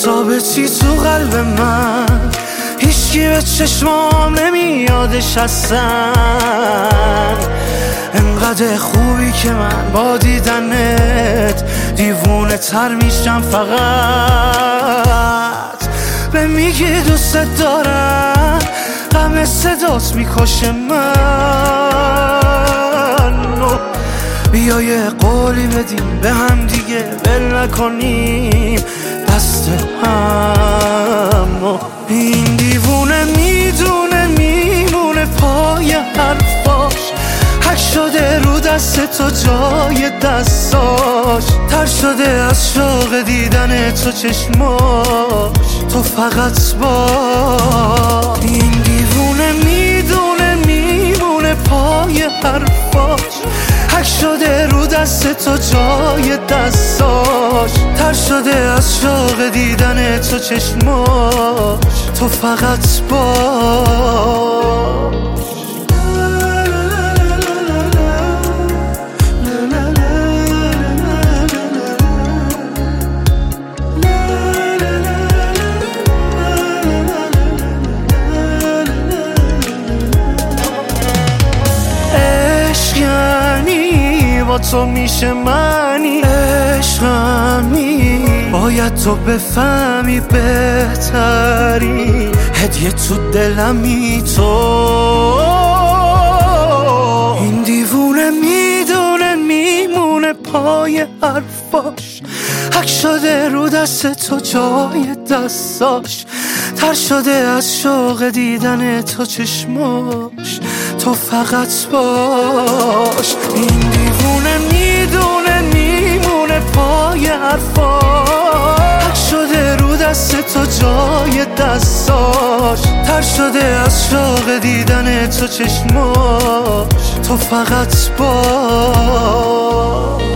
ثابتی تو قلب من، هیچکی به چشمام نمیادش هستن. انقدر خوبی که من با دیدنت دیوونه تر میشم، فقط به میگی دوست دارم، غم صدات میکشه من. بیا یه قولی بدیم به هم دیگه، ول نکنیم دست هم. این دیوونه میدونه میمونه پای حرفاش، حک شده رو دست تو جای دستاش، تر شده از شوق دیدن تو چشماش، تو فقط با. این دیوونه میدونه میمونه پای حرفاش، حک شده رو دست تو جای دستاش، تر شده از شوق دیدن تو چشماش، تو فقط باش. با تو میشه منی، عشقمی باید تو بفهمی بهتری، هدیه تو دلمی تو. این دیوونه میدونه میمونه پای حرفاش، حک شده رو دست تو جای دستاش، تر شده از شوق دیدن تو چشماش، تو فقط باش. این دیوونه میدونه میمونه پای حرفاش، حک شده رو دست تو جای دستاش، تر شده از شوق دیدن تو چشماش، تو فقط باش.